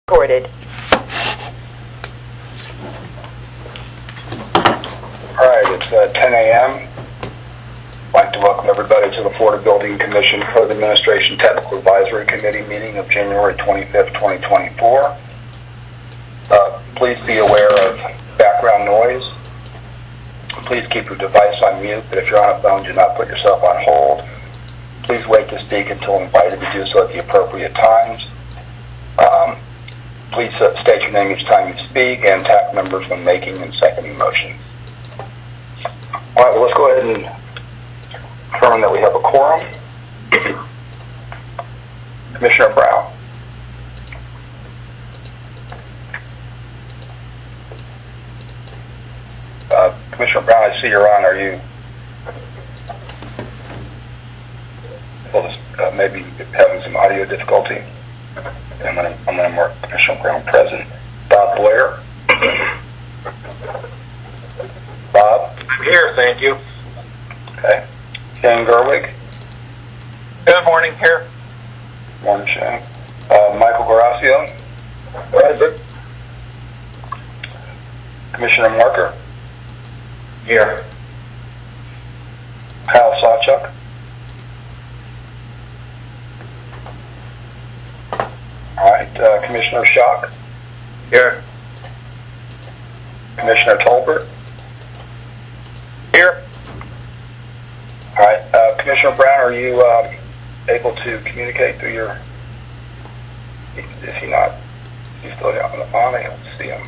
Recorded. All right, it's 10 a.m. I'd like to welcome everybody to the Florida Building Commission Code Administration Technical Advisory Committee meeting of January 25th, 2024. Please be aware of background noise. Please keep your device on mute, but if you're on a phone, do not put yourself on hold. Please wait to speak until invited to do so at the appropriate times. Please state your name each time you speak and tag members when making and seconding motions. All right, well, let's go ahead and determine that we have a quorum. Commissioner Brown. Commissioner Brown, I see you're on. Are you maybe having some audio difficulty? I'm going to mark Commissioner Brown present. Bob Blair. Bob? I'm here, thank you. Okay. Shane Gerwig. Good morning, here. Morning, Shane. Michael Garasio. Present. Commissioner Marker. Here. Kyle Sawchuk. All right. Commissioner Schock. Here. Commissioner Tolbert. Here. All right. Commissioner Brown, are you able to communicate through your... Is he not? Is he still on? I don't see him.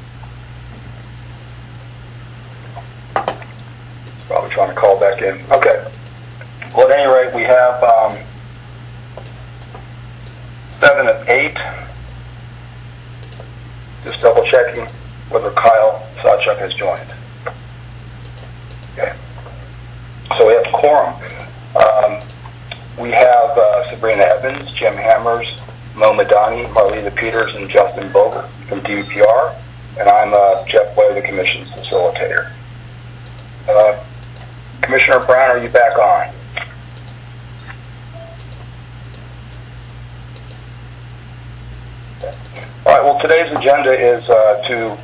He's probably trying to call back in. Okay. Well, at any rate, we have 7 of 8. Just double checking whether Kyle Sawchuk has joined. Okay. So we have quorum. We have Sabrina Evans, Jim Hammers, Mo Madani, Marlita Peters, and Justin Boger from DVPR. And I'm Jeff Blair, the Commission's facilitator. Commissioner Brown, are you back on? All right, well, today's agenda is to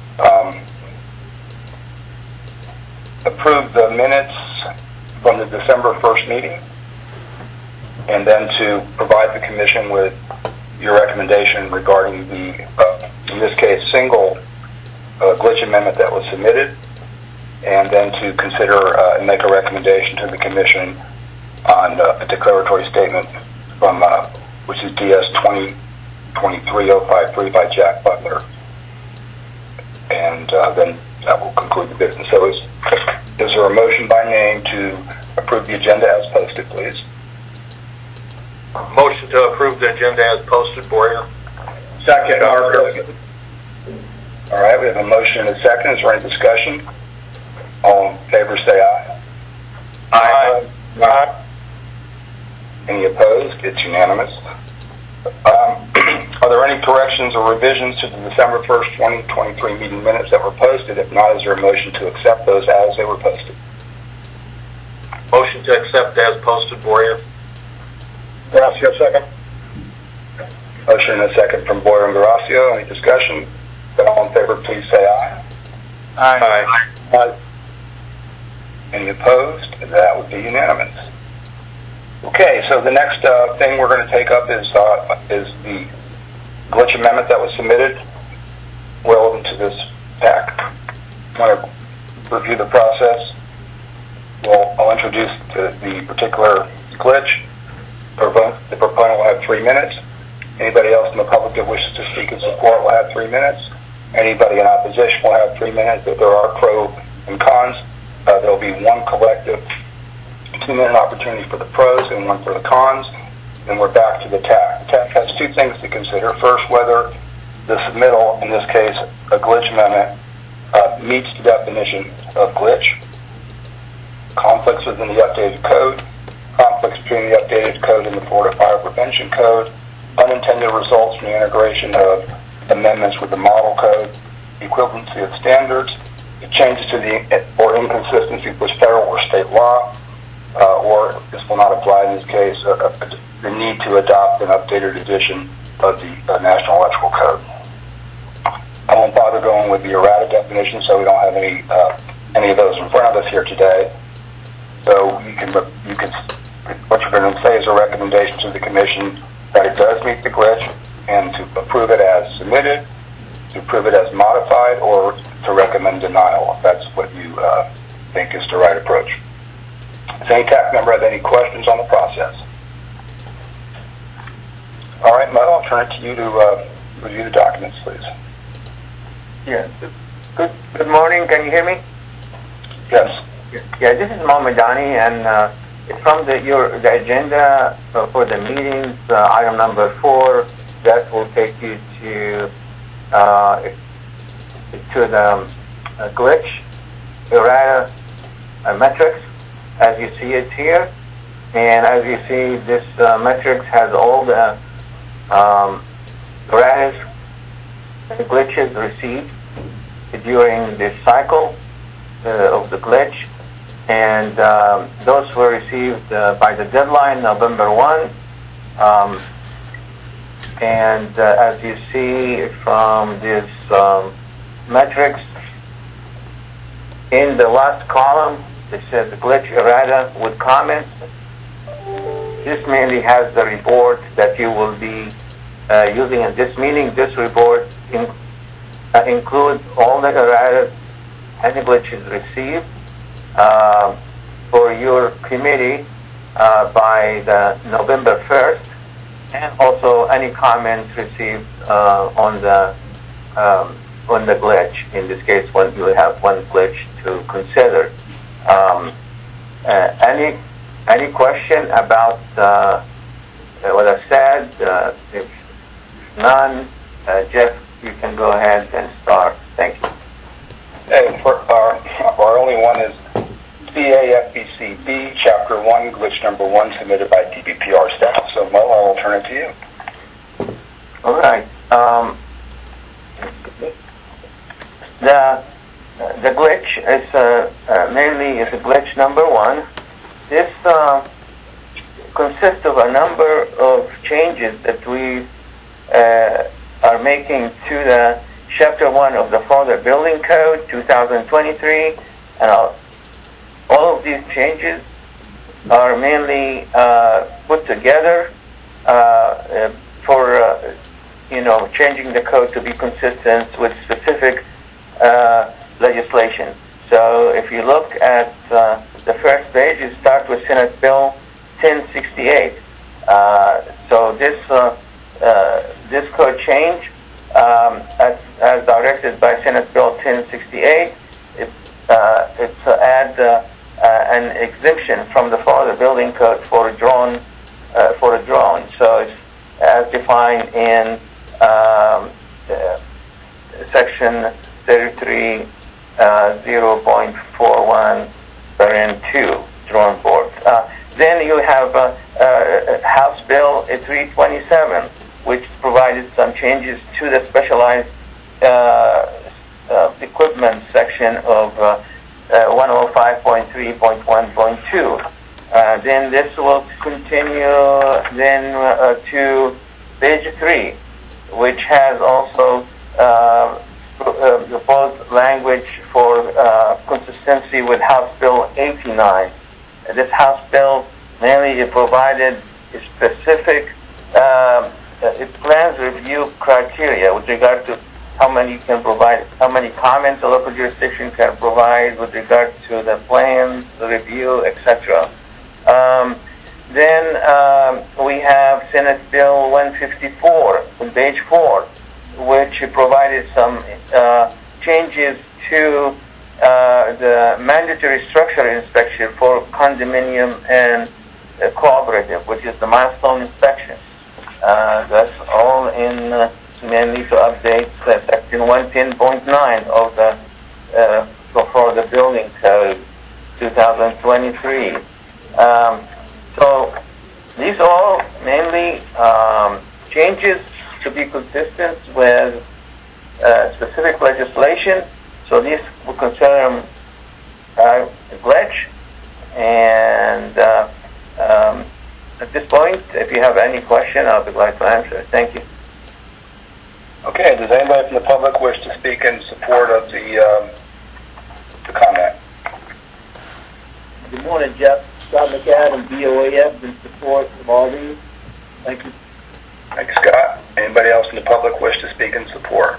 approve the minutes from the December 1st meeting, and then to provide the Commission with your recommendation regarding the, in this case, single glitch amendment that was submitted, and then to consider and make a recommendation to the Commission on a declaratory statement from, which is DS 2023-053 by Jack Butler. And then that will conclude the business. So is there a motion by name to approve the agenda as posted, please? Motion to approve the agenda as posted, Boyer. Second, Marker. All right, we have a motion and a second. Is there any discussion? All in favor say aye. Aye. Aye. Any opposed? It's unanimous. Are there any corrections or revisions to the December 1st, 2023 meeting minutes that were posted? If not, is there a motion to accept those as they were posted? Motion to accept as posted, Boyer. Garasio, second. Motion and a second from Boyer and Garasio. Any discussion? Then all in favor, please say aye. Aye. Aye. Any opposed? That would be unanimous. Okay, so the next thing we're going to take up is the glitch amendment that was submitted relevant to this pack. I want to review the process. I'll introduce the particular glitch. The proponent will have 3 minutes. Anybody else in the public that wishes to speak in support will have 3 minutes. Anybody in opposition will have 3 minutes. If there are pros and cons, there will be one collective 2-minute opportunity for the pros and one for the cons. Then we're back to the TAC. The TAC has 2 things to consider. First, whether the submittal, in this case a glitch amendment, meets the definition of glitch, conflicts within the updated code, conflicts between the updated code and the Florida Fire Prevention Code, unintended results from the integration of amendments with the model code, equivalency of standards, changes to the or inconsistency with federal or state law, or this will not apply in this case, the need to adopt an updated edition of the National Electrical Code. with the errata definition, so we don't have any of those in front of us here today. So you can what you're going to say is a recommendation to the commission that it does meet the glitch, and to approve it as submitted, to approve it as modified, or to recommend denial, if that's what you think is the right approach. Does any TAC member have any questions on the process? All right, Mo, I'll turn it to you to review the documents, please. Yeah. Good morning. Can you hear me? Yes. Yeah, this is Mo Madani, and it's from the agenda for the meetings, item number 4, that will take you to the glitch errata matrix, as you see it here. And as you see, this matrix has all the erratas, the glitches received during this cycle of the glitch. And those were received by the deadline, November 1. And as you see from this matrix, in the last column, it says the glitch errata with comments. This mainly has the report that you will be using in this meeting. This report includes all the errata and the glitches received for your committee by the November 1st, and also any comments received on the glitch. In this case, when you have one glitch to consider. Any question about what I said? If none, Jeff, you can go ahead and start. Thank you. Hey, our only one is CAFBCB, Chapter 1, Glitch Number 1, submitted by DBPR staff. So, Mo, I will turn it to you. All right. The glitch is mainly a glitch number 1. This consists of a number of changes that we are making to the Chapter 1 of the Florida Building Code 2023, and all of these changes are mainly put together for changing the code to be consistent with specific legislation. So if you look at the first page, you start with Senate Bill 1068. So this code change, as directed by Senate Bill 1068, it's add an exemption from the Florida Building Code for a drone. So it's as defined in Section 33 0.41 2 drone board. Then you have House Bill 327, which provided some changes to the specialized equipment section of 105.3.1.2. Then this will continue then to page 3, which has also proposed language for consistency with House Bill 89. This House Bill mainly provided specific plans review criteria with regard to how many comments a local jurisdiction can provide with regard to the plans, the review, etc. Then we have Senate Bill 154 on page 4, which provided some changes to the mandatory structure inspection for condominium and cooperative, which is the milestone inspection. That's all in mainly to update Section 110.9 of the Florida Building Code 2023. So these are all mainly changes to be consistent with specific legislation. So these we consider them a glitch. And at this point, if you have any question, I'll be glad to answer. Thank you. Okay, does anybody from the public wish to speak in support of the comment? Good morning, Jeff. Scott McAdam, BOAF, in support of all these. Thank you. Thanks, Scott. Anybody else in the public wish to speak in support?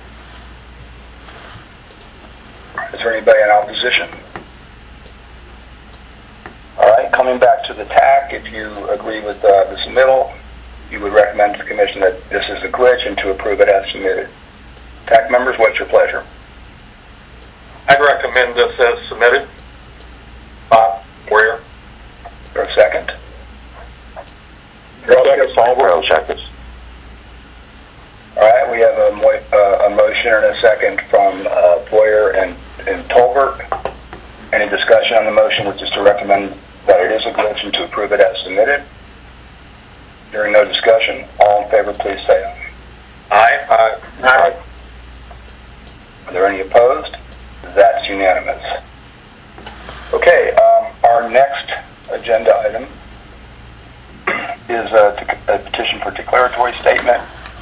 Is there anybody in opposition? All right, coming back to the TAC, if you agree with the submittal, you would recommend to the Commission that this is a glitch and to approve it as submitted. TAC members, what's your pleasure? I'd recommend this as submitted. Bob Boyer. For a second? Paul Brown seconds. All right, we have a motion and a second from Boyer and Tolbert. Any discussion on the motion, which is to recommend that it is a glitch and to approve it as submitted? Hearing no discussion, all in favor, please say aye. Aye. Aye. Are there any opposed? That's unanimous. Okay, our next agenda item is a petition for declaratory statement.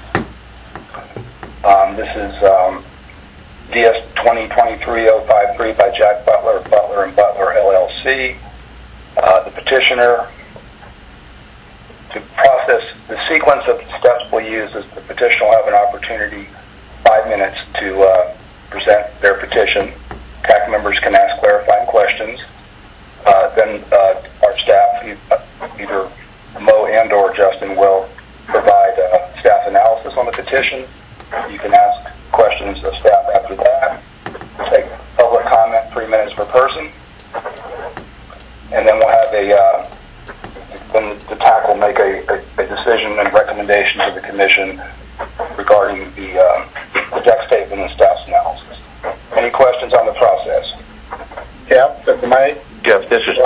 This is DS 2023-053 by Jack Butler, Butler & Butler, LLC. The petitioner, to process the sequence of steps we'll use is the petitioner will have an opportunity, 5 minutes, to present their petition. TAC members can ask clarifying questions. Then our staff, either Mo and or Justin, will provide staff analysis on the petition. You can ask questions of staff after that. We'll take public comment, 3 minutes per person. And then we'll have then the TAC will make a decision and recommendation to the Commission regarding the deck statement and staff's analysis. Any questions on the process? Jeff, Dr. May? Jeff, this is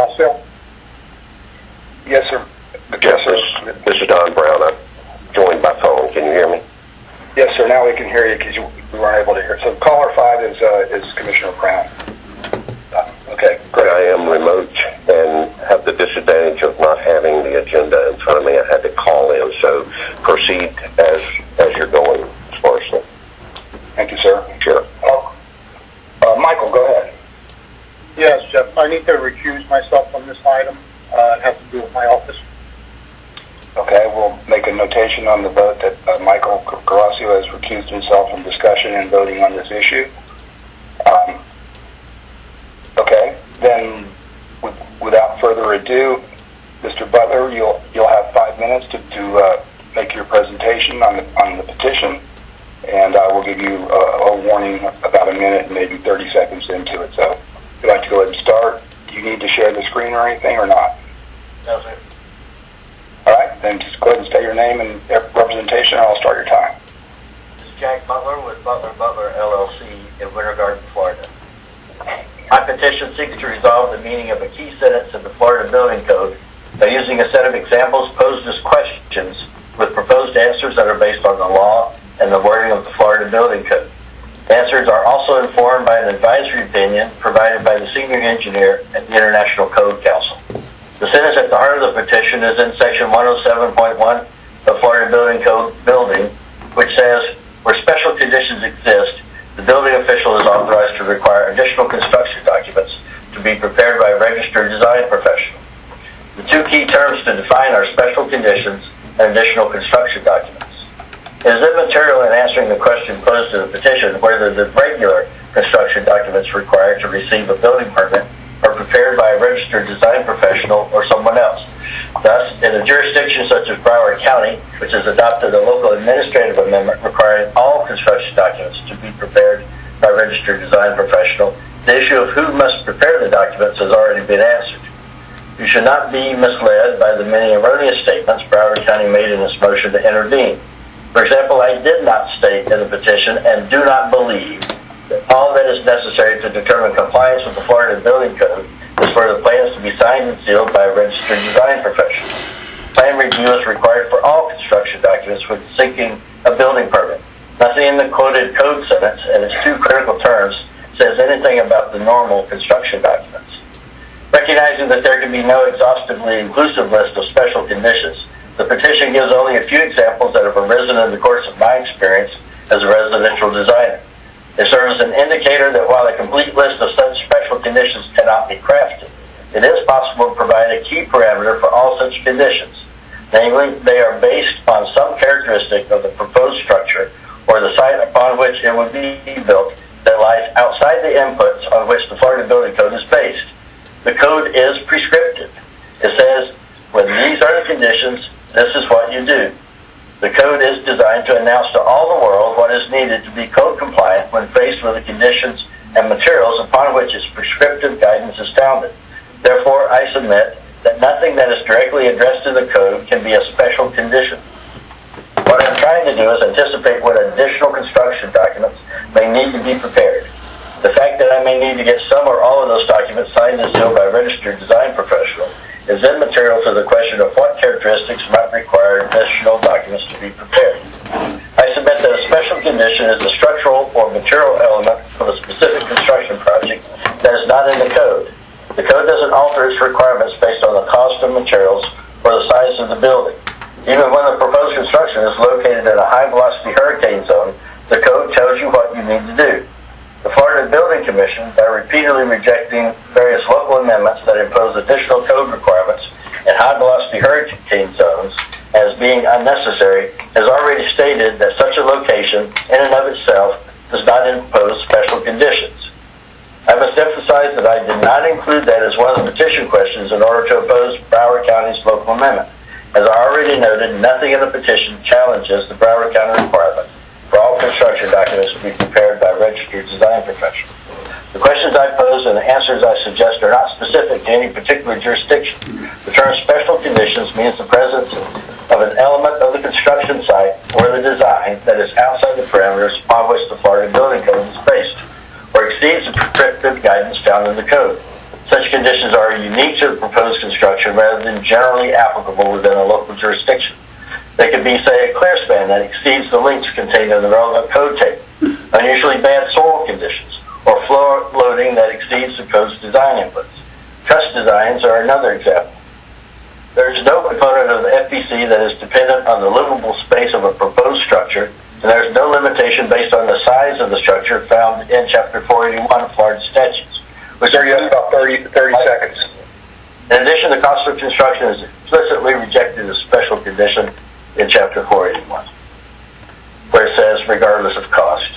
Yes, sir. Jeff, this is Don Brown. I'm joined by phone. Can you hear me? Yes, sir. Now we can hear you because we weren't able to hear. So caller 5 is Commissioner Brown. Okay, great. I am remote and have the disadvantage of not having the agenda in front of me. I had to call in, so proceed as you're going, sparsely. Thank you, sir. Sure. Michael, go ahead. Yes, Jeff. I need to recuse myself from this item. It has to do with my office. Okay, we'll make a notation on the vote that Michael Garasio has recused himself from discussion and voting on this issue. Okay, then without further ado, Mr. Butler, you'll have 5 minutes to make your presentation on the petition, and I will give you a warning about a minute, maybe 30 seconds into it. So if you'd like to go ahead and start, do you need to share the screen or anything or not? No, sir. All right, then just go ahead and state your name and representation, and I'll start your time. This is Jack Butler with Butler & Butler, LLC in Winter Garden, Florida. My petition seeks to resolve the meaning of a key sentence in the Florida Building Code by using a set of examples posed as questions with proposed answers that are based on the law and the wording of the Florida Building Code. The answers are also informed by an advisory opinion provided by the senior engineer at the International Code Council. The sentence at the heart of the petition is in Section 107.1 of the Florida Building Code building, which says, where special conditions exist, the building official is authorized to require additional construction documents to be prepared by a registered design professional. The two key terms to define are special conditions and additional construction documents. It is immaterial in answering the question posed to the petition whether the regular construction documents required to receive a building permit are prepared by a registered design professional or someone else. Thus, in a jurisdiction such as Broward County, which has adopted a local administrative amendment requiring all construction documents to be prepared by a registered design professional, the issue of who must prepare the documents has already been answered. You should not be misled by the many erroneous statements Broward County made in its motion to intervene. For example, I did not state in the petition and do not believe that all that is necessary to determine compliance with the Florida Building Code is for the plans to be signed and sealed by a registered design professional. Plan review is required for all construction documents when seeking a building permit. Nothing in the quoted code sentence and its two critical terms says anything about the normal construction documents. Recognizing that there can be no exhaustively inclusive list of special conditions, the petition gives only a few examples that have arisen in the course of my experience as a residential designer. They serve as an indicator that while a complete list of such special conditions cannot be crafted, it is possible to provide a key parameter for all such conditions. Namely, they are based on some characteristic of the proposed structure or the site upon which it would be built that lies outside the inputs on which the Florida Building Code is based. The code is prescriptive. It says, when these are the conditions, this is what you do. The code is designed to announce to all the world what is needed to be code compliant when faced with the conditions and materials upon which its prescriptive guidance is founded. Therefore, I submit that nothing that is directly addressed in the code can be a special condition. What I'm trying to do is anticipate what additional construction documents may need to be prepared. The fact that I may need to get some or all of those documents signed and sealed by a registered design professional is immaterial to the question of what characteristics might require additional documents to be prepared. I submit that a special condition is a structural or material element of a specific construction project that is not in the code. The code doesn't alter its requirements based on the cost of materials or the size of the building. Even when the proposed construction is located in a high-velocity hurricane zone, the code tells you what you need to do. The Florida Building Commission, by repeatedly rejecting various local amendments that impose additional code requirements in high-velocity hurricane zones as being unnecessary, has already stated that such a location, in and of itself, does not impose special conditions. I must emphasize that I did not include that as one of the petition questions in order to oppose Broward County's local amendment. As I already noted, nothing in the petition challenges the Broward County requirement for all construction documents to be prepared by a registered design professional. The questions I pose and the answers I suggest are not specific to any particular jurisdiction. The term special conditions means the presence of an element of the construction site or the design that is outside the parameters upon which the Florida Building Code is based, or exceeds the prescriptive guidance found in the code. Such conditions are unique to the proposed construction rather than generally applicable within a local jurisdiction. They could be, say, a clear span that exceeds the lengths contained in the relevant code table, unusually bad soil conditions, or floor loading that exceeds the code's design inputs. Truss designs are another example. There is no component of the FPC that is dependent on the livable space of a proposed structure, and there is no limitation based on the size of the structure found in Chapter 481 of Florida statutes. Which are about 30 seconds. In addition, the cost of construction is explicitly rejected as a special condition in Chapter 481, where it says, regardless of cost.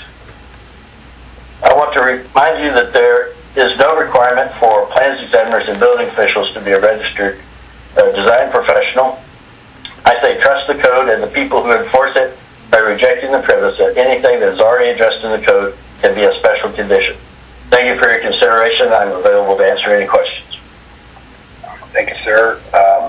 I want to remind you that there is no requirement for plans examiners and building officials to be a registered design professional. I say trust the code and the people who enforce it by rejecting the premise that anything that is already addressed in the code can be a special condition. Thank you for your consideration. I'm available to answer any questions. Thank you, sir.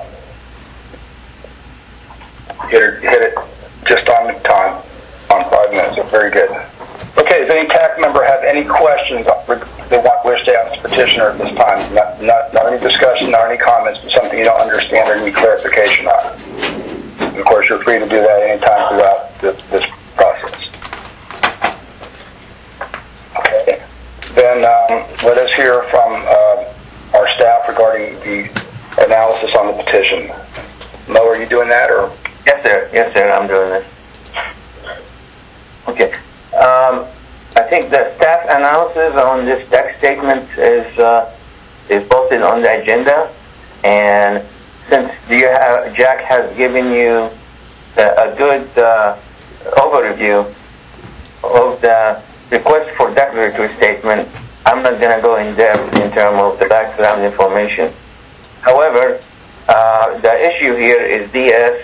Hit it just on time, on 5 minutes. So very good. Okay, does any TAC member have any questions they wish to ask the petitioner at this time? Not any discussion, not any comments, but something you don't understand or need clarification on. And of course, you're free to do that anytime throughout this process. Okay. Then let us hear from our staff regarding the analysis on the petition. Mo, are you doing that, or? Yes, sir. I'm doing this. Okay. I think the staff analysis on this text statement is posted on the agenda, and since Jack has given you a good overview of the request for declaratory statement, I'm not going to go in depth in terms of the background information. However, the issue here is DS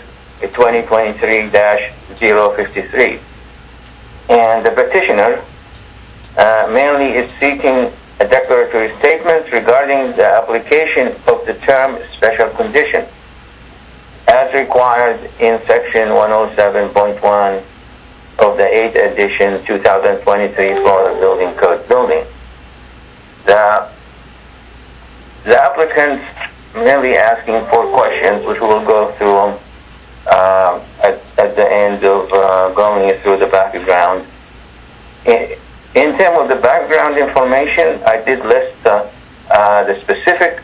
2023-053, and the petitioner mainly is seeking a declaratory statement regarding the application of the term special condition as required in section 107.1 of the 8th edition 2023 Florida Building Code building. The applicants merely asking for questions, which we'll go through at the end of going through the background. In terms of the background information, I did list the specific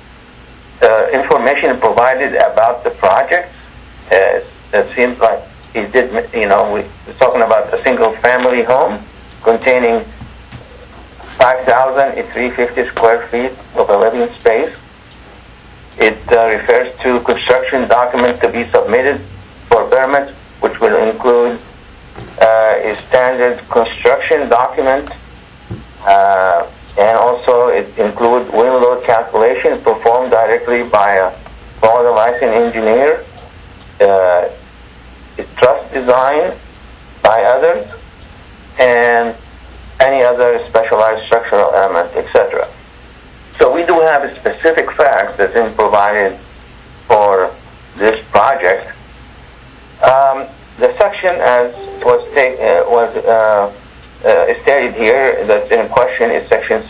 information provided about the project. It seems like he did, we're talking about a single-family home containing 5,350 square feet of a living space. It refers to construction documents to be submitted for permits, which will include a standard construction document, and also it includes wind load calculations performed directly by a Florida licensed engineer, truss design by others, and any other specialized structural element, etc. So we do have a specific facts that's been provided for this project. The section, as was stated here, that's in question is section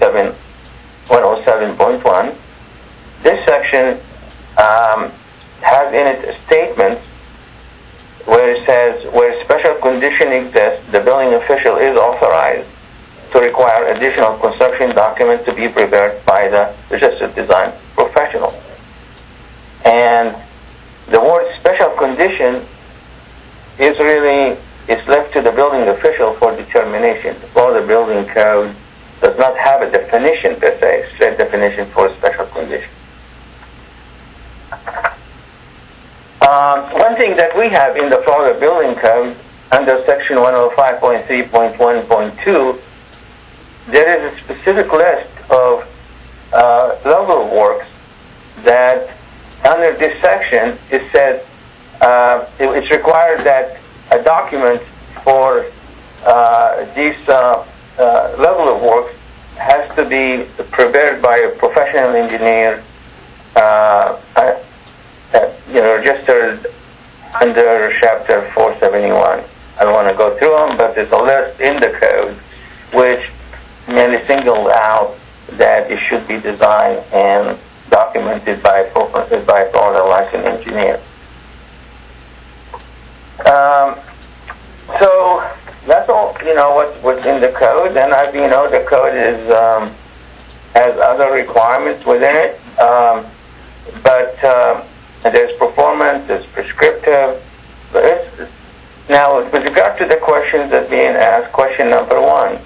107.1. This section has in it statements where it says, where special condition exists, the building official is authorized to require additional construction documents to be prepared by the registered design professional. And the word special condition is left to the building official for determination. The Florida Building Code does not have a definition per se, straight definition for a special condition. One thing that we have in the Florida Building Code under section 105.3.1.2, there is a specific list of level works that under this section it says it's required that a document for these level of works has to be prepared by a professional engineer, registered under Chapter 471. I don't want to go through them, but there's a list in the code which merely singled out that it should be designed and documented by a Florida licensed engineer. So that's all, what's in the code, and as you know, the code has other requirements within it, but there's performance, there's prescriptive. Now, with regard to the questions that being asked, question number 1,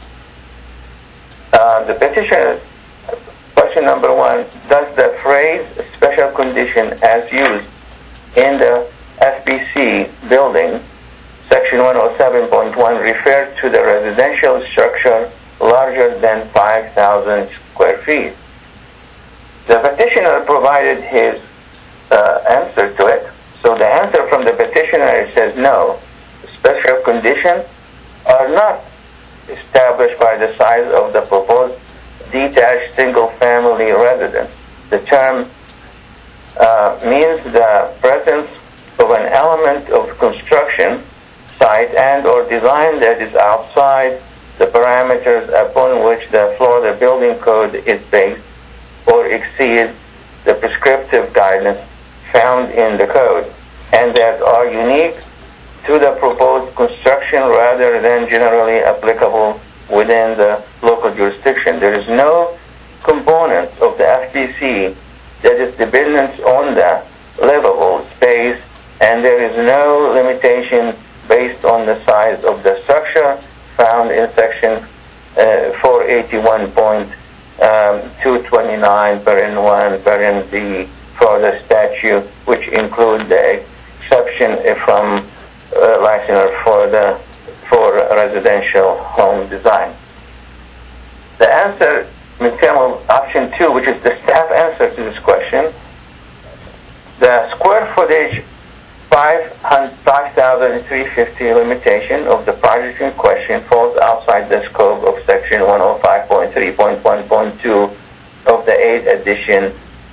the petitioner, question number 1, does the phrase special condition as used in the FBC building, section 107.1, refer to the residential structure larger than 5,000 square feet? The petitioner provided his answer to it. So the answer from the petitioner says no. Special conditions are not established by the size of the proposed detached single-family residence. The term means the presence of an element of construction site and or design that is outside the parameters upon which the Florida Building Code is based or exceeds the prescriptive guidance found in the code, and that are unique to the proposed construction rather than generally applicable within the local jurisdiction. There is no component of the FBC that is dependent on the livable space, and there is no limitation based on the size of the structure found in section 481.229 paren 1 paren B for the statute, which include the exception from licensure for residential home design. The answer, in terms of option 2, which is the staff answer to this question, the square footage 5,350 limitation of the project in question falls outside the scope of section 105.3.1.2 of the 8th edition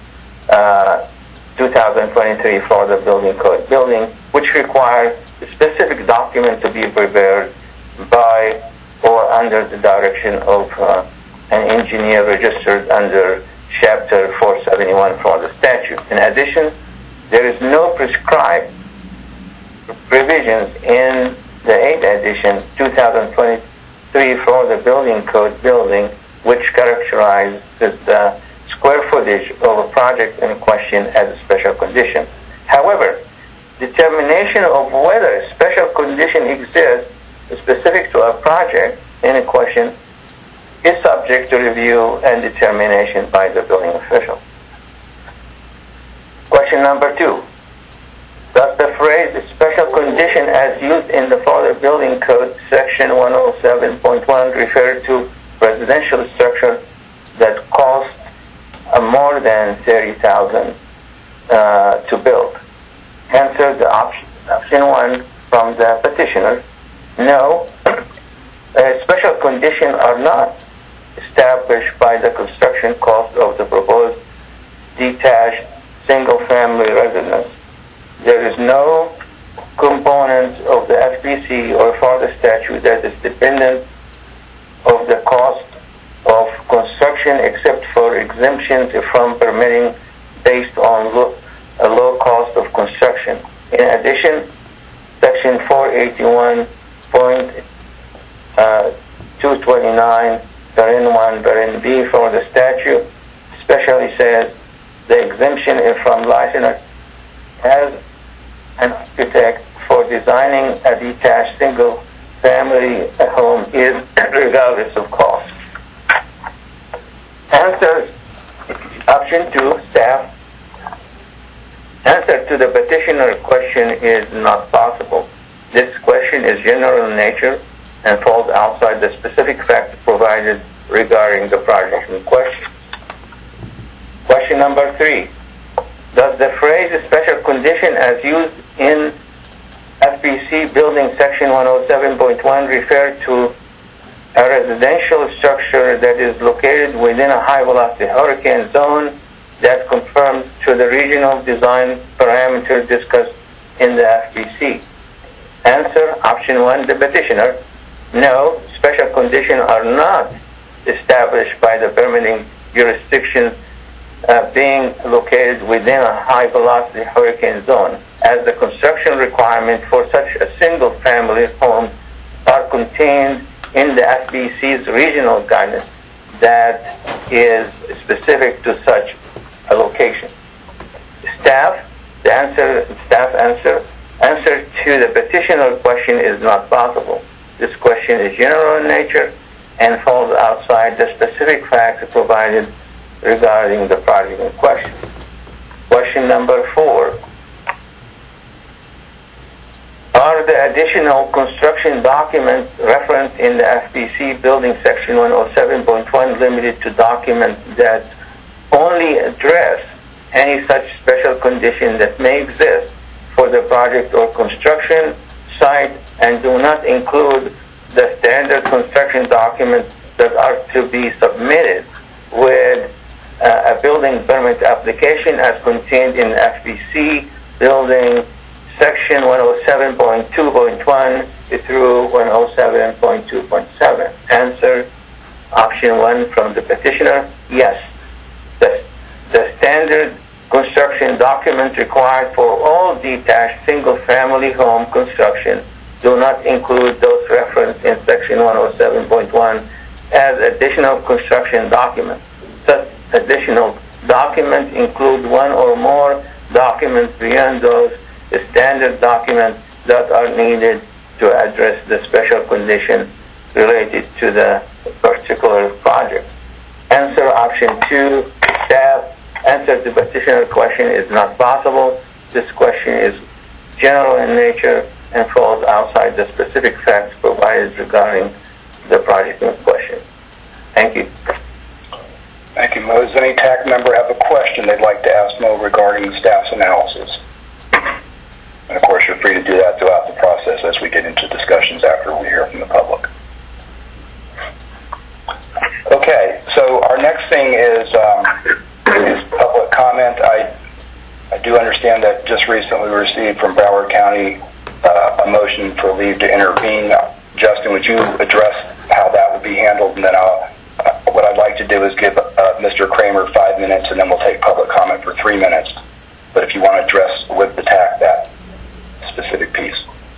2023 Florida Building Code building, which requires a specific document to be prepared by or under the direction of an engineer registered under Chapter 471 Florida statute. In addition, there is no prescribed provisions in the 8th edition 2023 Florida Building Code building which characterizes the square footage of a project in question as a special condition. However, determination of whether a special condition exists specific to a project in question is subject to review and determination by the building official. Question number 2. Does the phrase special condition as used in the Florida Building Code section 107.1 refer to residential structure that cost more than $30,000 to build? Answer the option 1 from the petitioner. No, special conditions are not established by the construction cost of the proposed detached single-family residence. There is no component of the FPC or Florida statute that is dependent of the cost of construction except for exemptions from permitting based on a low cost of construction. In addition, Section 481.229 Parent 1 Parent B for the statute especially says the exemption from license as an architect for designing a detached single-family home is regardless of cost. Answer option 2, staff. Answer to the petitioner question is not possible. This question is general in nature and falls outside the specific facts provided regarding the project in question. Question number 3. Does the phrase special condition as used in FPC Building Section 107.1 refer to a residential structure that is located within a high-velocity hurricane zone that conforms to the regional design parameters discussed in the FPC? Answer, option 1, the petitioner. No, special conditions are not established by the permitting jurisdiction being located within a high-velocity hurricane zone, as the construction requirements for such a single-family home are contained in the FBC's regional guidance that is specific to such a location. Staff answer to the petitioner question is not possible. This question is general in nature and falls outside the specific facts provided regarding the project in question. Question number 4. Are the additional construction documents referenced in the FPC Building Section 107.1 limited to documents that only address any such special condition that may exist for the project or construction site and do not include the standard construction documents that are to be submitted with a building permit application as contained in FPC Building Section 107.2.1 through 107.2.7. Answer, option 1 from the petitioner, yes. The standard construction documents required for all detached single-family home construction do not include those referenced in Section 107.1 as additional construction documents. Such additional documents include one or more documents beyond those standard documents that are needed to address the special condition related to the particular project. Answer, option 2, staff. Answer to the petitioner question is not possible. This question is general in nature and falls outside the specific facts provided regarding the project in question. Thank you. Thank you, Mo. Does any TAC member have a question they'd like to ask Mo regarding the staff's analysis? And of course, you're free to do that throughout the process as we get into discussions after we hear from the public. Okay, so our next thing is public comment. I do understand that just recently we received from Broward County a motion for leave to intervene. Justin, would you address how that would be handled? And then what I'd like to do is give Mr. Kramer 5 minutes, and then we'll take public comment for 3 minutes. But if you want to address with the TAC that specific piece.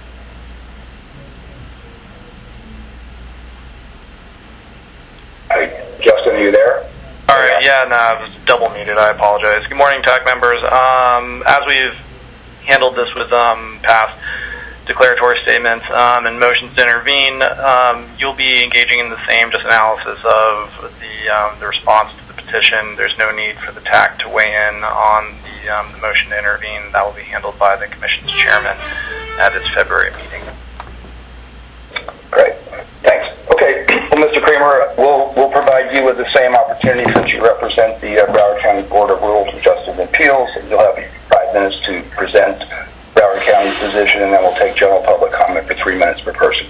Justin, are you there? All right, yeah, no, I was double muted. I apologize. Good morning, TAC members. As we've handled this with past declaratory statements and motions to intervene. You'll be engaging in the same just analysis of the response to the petition. There's no need for the TAC to weigh in on the motion to intervene. That will be handled by the Commission's chairman at its February meeting. Great. Thanks. Okay. Well, Mr. Kramer, we'll provide you with the same opportunity since you represent the Broward County Board of Rules of Justice and Appeals. You'll have 5 minutes to present Broward County's position, and then we'll take general public comment for 3 minutes per person.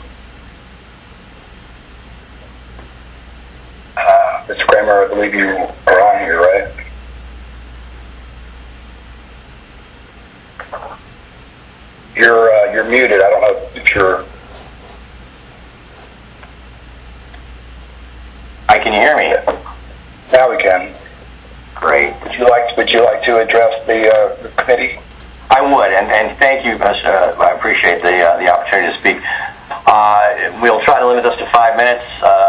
Mr. Kramer, I believe you are on here, right? You're muted. I don't know if you're... Hi, can you hear me? Now we can. Great. Would you like to address the committee? I would, and thank you, Mr. I appreciate the opportunity to speak. We'll try to limit this to 5 minutes.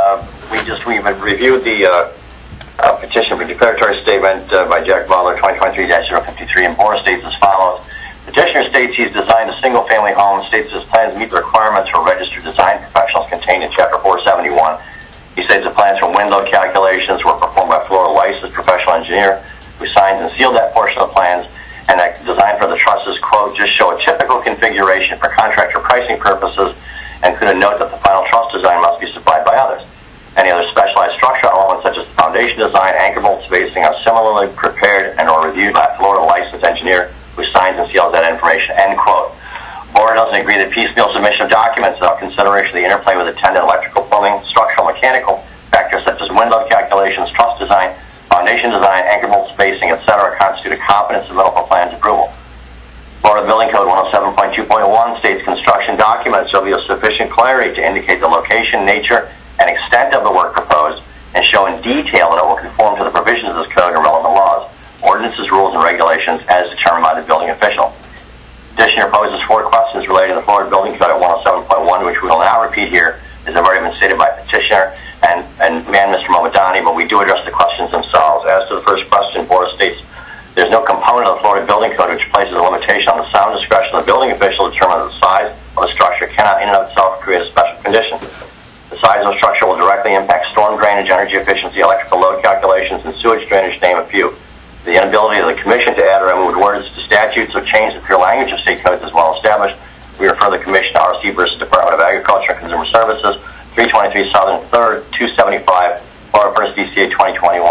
We've reviewed the petition for declaratory statement by Jack Butler, 2023-053, and Boris states as follows. Petitioner states he's designed a single-family home, states his plans meet the requirements for registered design professionals contained in Chapter 471. He states the plans for wind load calculations were performed by a Florida licensed professional engineer who signed and sealed that portion of the plans, and that design for the trusses, quote, just show a typical configuration for contractor pricing purposes, and could note that the final truss design must be supplied by others. Any other specialized structural elements such as the foundation design, anchor bolt spacing are similarly prepared and or reviewed by a Florida licensed engineer who signs and seals that information, end quote. Board doesn't agree that piecemeal submission of documents without consideration of the interplay with attendant electrical, plumbing, structural, mechanical factors such as wind load calculations, truss design, foundation design, anchor bolt spacing, etc. constitute a competent submittal for plans approval. Florida Building Code 107.2.1 states construction documents shall be of sufficient clarity to indicate the location, nature, and extent of the work proposed, and show in detail that it will conform to the provisions of this code and relevant laws, ordinances, rules, and regulations as determined by the building official. Petitioner poses 4 questions related to the Florida Building Code at 107.1, which we will not repeat here, as have already been stated by petitioner and Mr. Momadani, but we do address the questions themselves. As to the first question, Boris states there's no component of the Florida Building Code which places a limitation on the sound discretion of the building official to determine that the size of a structure cannot in and of itself create a special condition. The size of a structure will directly impact storm drainage, energy efficiency, electrical load calculations, and sewage drainage, to name a few. The inability of the Commission to add or remove words to statutes or change the pure language of state codes is well established. We refer the Commission to RC versus Department of Agriculture and Consumer Services, 323 Southern 3rd, 275, Florida 1st DCA 2021.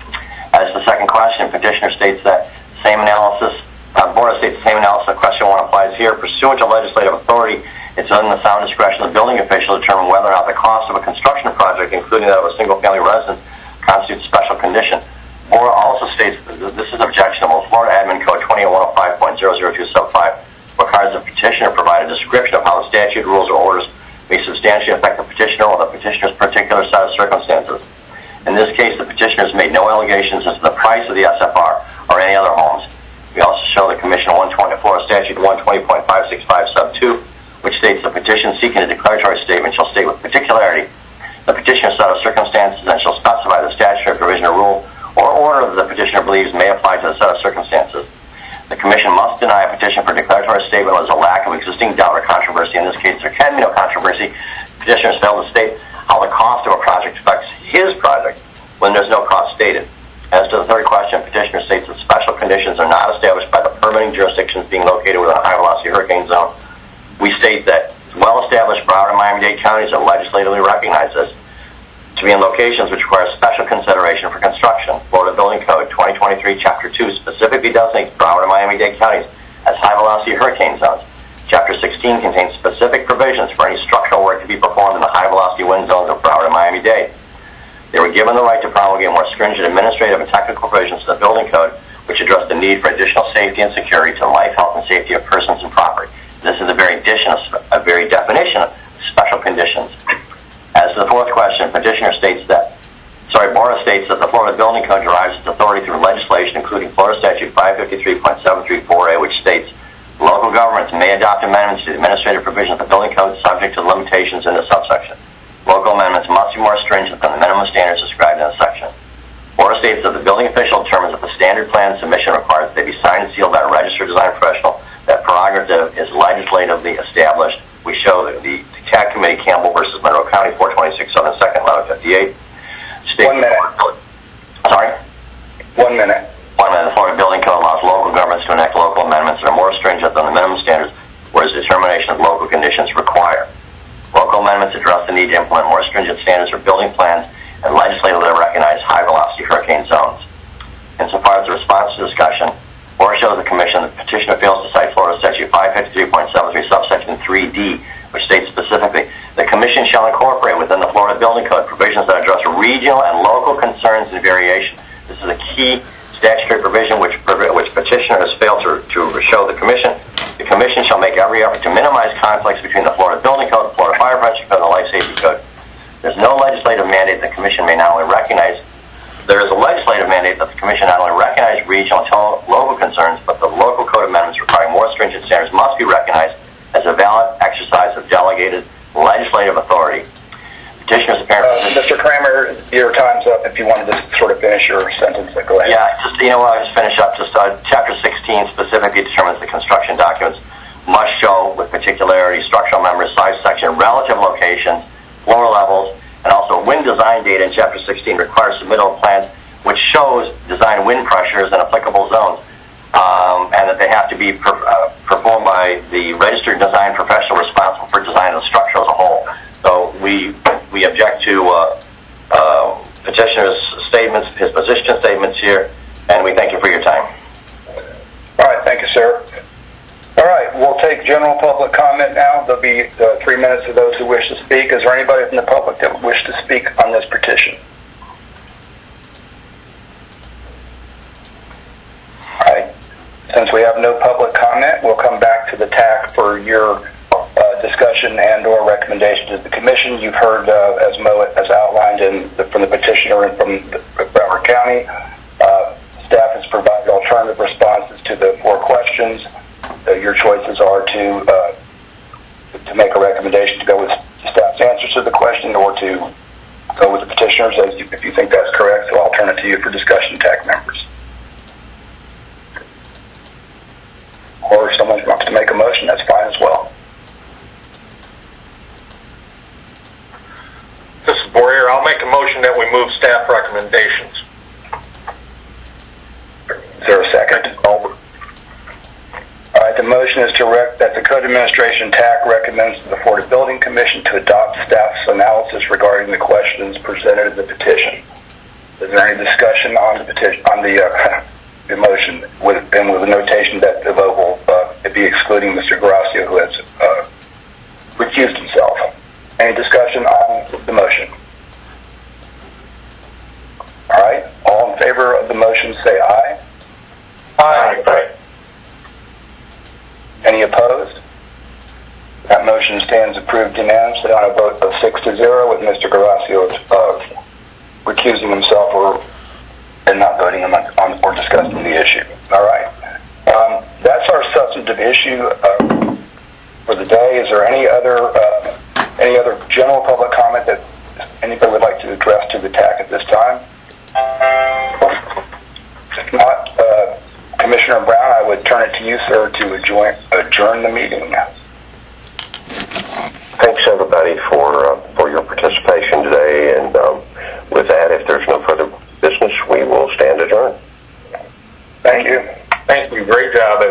As to the second question, petitioner states that same analysis, Boris states the same analysis of question 1 applies here. Pursuant to legislative authority, it's within the sound discretion of the building official to determine whether or not the cost of a construction project, including that of a single-family residence, constitutes a special condition. Boris also states that this is objectionable. Florida Admin Code 2105.002 sub 5 requires the petitioner provide a description of how the statute, rules, or orders may substantially affect the petitioner or the petitioner's particular set of circumstances. In this case, the petitioner has made no allegations as to the price of the SFR or any other homes. We also show the Commission 124 Statute 120.565 sub 2, which states the petition seeking a declaratory statement shall state with particularity the petitioner's set of circumstances and shall specify the statutory provision or rule or order that the petitioner believes may apply to the set of circumstances. The Commission must deny a petition for declaratory statement when there is a lack of existing doubt or controversy. In this case, there can be no controversy. Petitioners fail to state how the cost of a project affects his project when there's no cost stated. As to the third question, petitioner states that special conditions are not established by the permitting jurisdictions being located within a high-velocity hurricane zone. We state that well-established Broward and Miami-Dade counties are legislatively recognized as to be in locations which require special consideration for construction. Florida Building Code 2023 Chapter 2 specifically designates Broward and Miami-Dade counties as high-velocity hurricane zones. Chapter 16 contains specific provisions for any structural work to be performed in the high-velocity wind zones of Broward and Miami-Dade. They were given the right to promulgate more stringent administrative and technical provisions to the Building Code, which address the need for additional safety and security to the life, health, and safety of persons and property. This is a very definition of special conditions. As to the fourth question, Boris states that the Florida Building Code derives its authority through legislation, including Florida Statute 553.734A, which states local governments may adopt amendments to the administrative provisions of the Building Code subject to the limitations in the subsection. Local amendments must be more stringent than the minimum standards described in the section. Boris states that the building official determines that the standard plan submission requires that they be signed and sealed by a registered design professional, that per initiative is legislatively established. We show that the TAC Committee, Campbell versus Monroe County, 426 Southern 2nd, 1158. 1 minute. Sorry? 1 minute. 1 minute. The Florida Building Code allows local governments to enact local amendments that are more stringent than the minimum standards, whereas determination of local conditions require. Local amendments address the need to implement more stringent standards for building plans and legislatively recognize high-velocity hurricane zones. Insofar as the response to discussion, or shows the Commission that the petitioner fails to cite Florida Statute 553.73, subsection 3D, which states specifically, the Commission shall incorporate within the Florida Building Code provisions that address regional and local concerns and variation. This is a key statutory provision which petitioner has failed to show the Commission. The Commission shall make every effort to minimize conflicts between the Florida Building Code, the Florida Fire Prevention Code, and the Life Safety Code. There's no legislative mandate the Commission may not only recognize. There is a legislative mandate that the Commission not only recognize regional and local concerns, but the local code amendments requiring more stringent standards must be recognized as a valid exercise of delegated legislative authority. Petitioner's apparent. Mr. Kramer, your time's up. If you wanted to sort of finish your sentence, go ahead. Yeah, I'll just finish up. Chapter 16 specifically determines the construction documents must show with particularity structural members, size, section, relative locations, floor levels, and also wind design data in Chapter 16 requires submittal of plans which shows design wind pressures in applicable zones, and that they have to be performed by the registered design professional responsible for design of the structure as a whole. So we object to petitioner's statements, his position statements here, and we thank you for your time. All right, thank you, sir. All right, we'll take general public comment now. There'll be 3 minutes for those who wish to speak. Is there anybody from the public that would wish to speak on this petition? All right. Since we have no public comment, we'll come back to the TAC for your discussion and or recommendation to the Commission. You've heard, as Mo has outlined from the petitioner and from Broward County, staff has provided alternative responses to the 4 questions. Your choices are to make a recommendation to go with staff's answers to the question or to go with the petitioners if you think that's correct. So I'll turn it to you for discussion, TAC members. Or if someone wants to make a motion, that's fine as well. This is Boyer. I'll make a motion that we move staff recommendations. Is there a second? All right, the motion is that the Code Administration TAC recommends to the Florida Building Commission to adopt staff's analysis regarding the questions presented in the petition. Is there any discussion on the petition, on the motion, with the notation that the vote will be excluding Mr. Gracio, who has recused himself? Any discussion on the motion? All right, all in favor of the motion say aye. Aye. Aye. Any opposed? That motion stands approved unanimously on a vote of 6-0, with Mr. Gracio recusing himself and not voting on or discussing the issue. All right. That's our substantive issue for the day. Is there any other general public comment that anybody would like to address to the TAC at this time? If not, Commissioner Brown, I would turn it to you, sir, to adjourn the meeting. Thanks, everybody, for your participation today. And with that, if there's no further business, we will stand adjourned. Thank you. Thank you. Great job.